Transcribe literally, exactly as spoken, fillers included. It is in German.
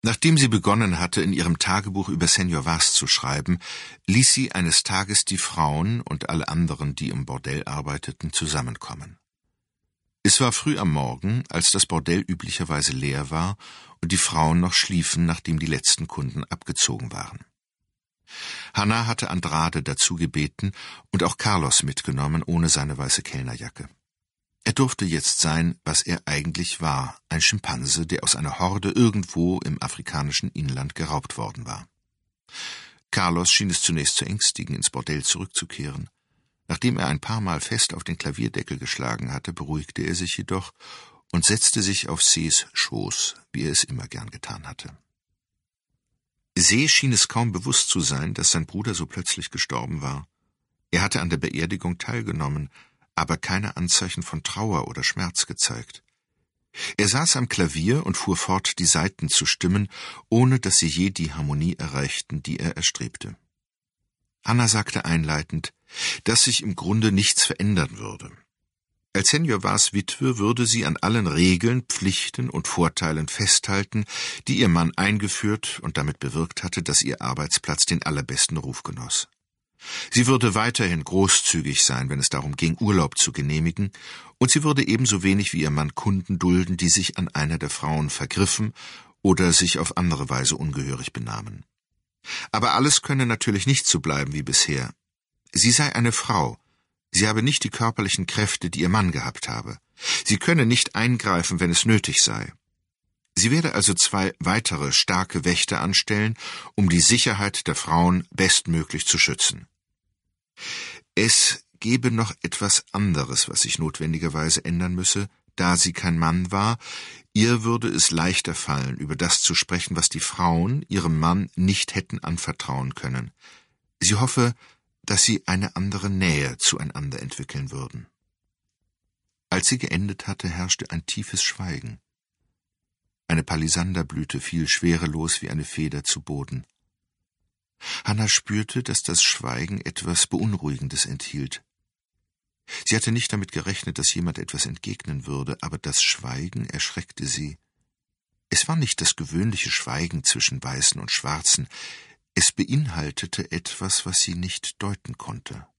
Nachdem sie begonnen hatte, in ihrem Tagebuch über Señor Vaz zu schreiben, ließ sie eines Tages die Frauen und alle anderen, die im Bordell arbeiteten, zusammenkommen. Es war früh am Morgen, als das Bordell üblicherweise leer war und die Frauen noch schliefen, nachdem die letzten Kunden abgezogen waren. Hannah hatte Andrade dazu gebeten und auch Carlos mitgenommen, ohne seine weiße Kellnerjacke. Er durfte jetzt sein, was er eigentlich war, ein Schimpanse, der aus einer Horde irgendwo im afrikanischen Inland geraubt worden war. Carlos schien es zunächst zu ängstigen, ins Bordell zurückzukehren. Nachdem er ein paar Mal fest auf den Klavierdeckel geschlagen hatte, beruhigte er sich jedoch und setzte sich auf Sees Schoß, wie er es immer gern getan hatte. See schien es kaum bewusst zu sein, dass sein Bruder so plötzlich gestorben war. Er hatte an der Beerdigung teilgenommen, aber keine Anzeichen von Trauer oder Schmerz gezeigt. Er saß am Klavier und fuhr fort, die Saiten zu stimmen, ohne dass sie je die Harmonie erreichten, die er erstrebte. Hannah sagte einleitend, dass sich im Grunde nichts verändern würde. Als Señor Vaz Witwe würde sie an allen Regeln, Pflichten und Vorteilen festhalten, die ihr Mann eingeführt und damit bewirkt hatte, dass ihr Arbeitsplatz den allerbesten Ruf genoss. Sie würde weiterhin großzügig sein, wenn es darum ging, Urlaub zu genehmigen, und sie würde ebenso wenig wie ihr Mann Kunden dulden, die sich an einer der Frauen vergriffen oder sich auf andere Weise ungehörig benahmen. Aber alles könne natürlich nicht so bleiben wie bisher. Sie sei eine Frau. Sie habe nicht die körperlichen Kräfte, die ihr Mann gehabt habe. Sie könne nicht eingreifen, wenn es nötig sei. Sie werde also zwei weitere starke Wächter anstellen, um die Sicherheit der Frauen bestmöglich zu schützen. Es gebe noch etwas anderes, was sich notwendigerweise ändern müsse, da sie kein Mann war. Ihr würde es leichter fallen, über das zu sprechen, was die Frauen ihrem Mann nicht hätten anvertrauen können. Sie hoffe, dass sie eine andere Nähe zueinander entwickeln würden. Als sie geendet hatte, herrschte ein tiefes Schweigen. Eine Palisanderblüte fiel schwerelos wie eine Feder zu Boden. Hannah spürte, dass das Schweigen etwas Beunruhigendes enthielt. Sie hatte nicht damit gerechnet, dass jemand etwas entgegnen würde, aber das Schweigen erschreckte sie. Es war nicht das gewöhnliche Schweigen zwischen Weißen und Schwarzen, es beinhaltete etwas, was sie nicht deuten konnte.